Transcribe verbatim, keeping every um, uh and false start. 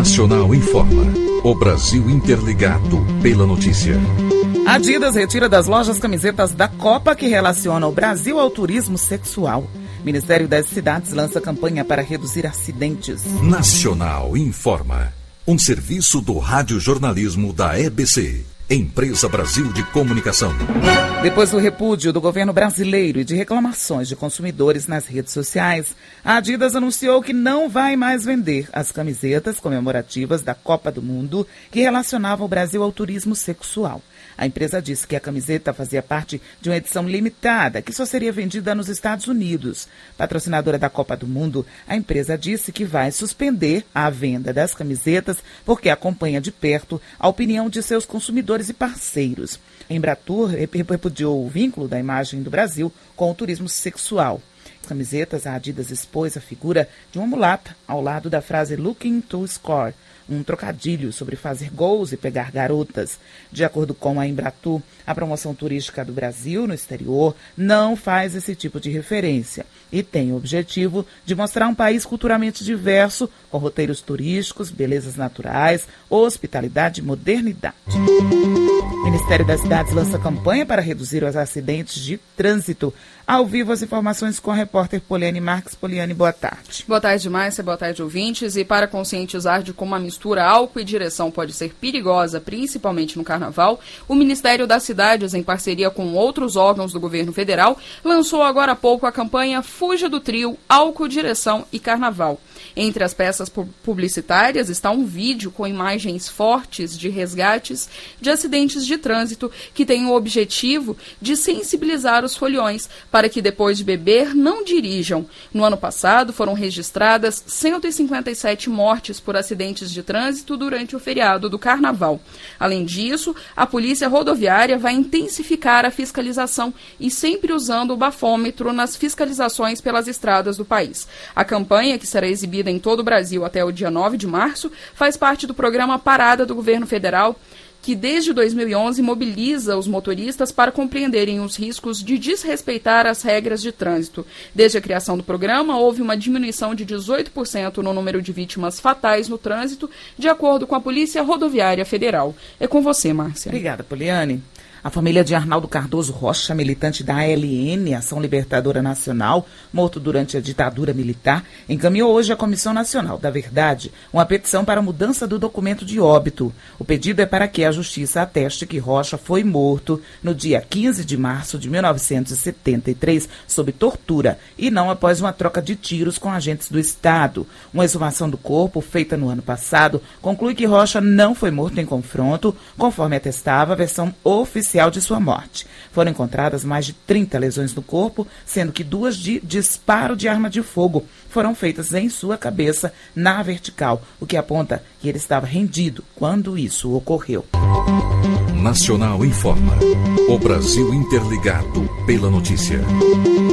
Nacional informa. O Brasil interligado pela notícia. A Adidas retira das lojas camisetas da Copa que relaciona o Brasil ao turismo sexual. Ministério das Cidades lança campanha para reduzir acidentes. Nacional informa. Um serviço do radiojornalismo da E B C. Empresa Brasil de Comunicação. Depois do repúdio do governo brasileiro e de reclamações de consumidores nas redes sociais, a Adidas anunciou que não vai mais vender as camisetas comemorativas da Copa do Mundo que relacionavam o Brasil ao turismo sexual. A empresa disse que a camiseta fazia parte de uma edição limitada que só seria vendida nos Estados Unidos. Patrocinadora da Copa do Mundo, a empresa disse que vai suspender a venda das camisetas porque acompanha de perto a opinião de seus consumidores e parceiros. A Embratur repudiou o vínculo da imagem do Brasil com o turismo sexual. As camisetas, a Adidas expôs a figura de uma mulata ao lado da frase "Looking to Score", um trocadilho sobre fazer gols e pegar garotas. De acordo com a Embratur, a promoção turística do Brasil no exterior não faz esse tipo de referência e tem o objetivo de mostrar um país culturalmente diverso, com roteiros turísticos, belezas naturais, hospitalidade e modernidade. O Ministério das Cidades lança campanha para reduzir os acidentes de trânsito. Ao vivo, as informações com a repórter Poliane Marques. Poliane, boa tarde. Boa tarde, Márcia. Boa tarde, ouvintes. E para conscientizar de como a mistura álcool e direção pode ser perigosa, principalmente no carnaval, o Ministério das Cidades, em parceria com outros órgãos do governo federal, lançou agora há pouco a campanha Fuja do Trio, Álcool, Direção e Carnaval. Entre as peças publicitárias está um vídeo com imagens fortes de resgates de acidentes de trânsito que tem o objetivo de sensibilizar os foliões para que depois de beber não dirijam. No ano passado foram registradas cento e cinquenta e sete mortes por acidentes de trânsito durante o feriado do Carnaval. Além disso, a Polícia Rodoviária vai intensificar a fiscalização e sempre usando o bafômetro nas fiscalizações pelas estradas do país. A campanha, que será exibida em todo o Brasil até o dia nove de março, faz parte do programa Parada do Governo Federal, que desde dois mil e onze mobiliza os motoristas para compreenderem os riscos de desrespeitar as regras de trânsito. Desde a criação do programa, houve uma diminuição de dezoito por cento no número de vítimas fatais no trânsito, de acordo com a Polícia Rodoviária Federal. É com você, Márcia. Obrigada, Poliane. A família de Arnaldo Cardoso Rocha, militante da A L N, Ação Libertadora Nacional, morto durante a ditadura militar, encaminhou hoje à Comissão Nacional da Verdade uma petição para a mudança do documento de óbito. O pedido é para que a Justiça ateste que Rocha foi morto no dia quinze de março de mil novecentos e setenta e três sob tortura e não após uma troca de tiros com agentes do Estado. Uma exumação do corpo, feita no ano passado, conclui que Rocha não foi morto em confronto, conforme atestava a versão oficial de sua morte. Foram encontradas mais de trinta lesões no corpo, sendo que duas de disparo de arma de fogo foram feitas em sua cabeça, na vertical, o que aponta que ele estava rendido quando isso ocorreu. Nacional informa. O Brasil interligado pela notícia.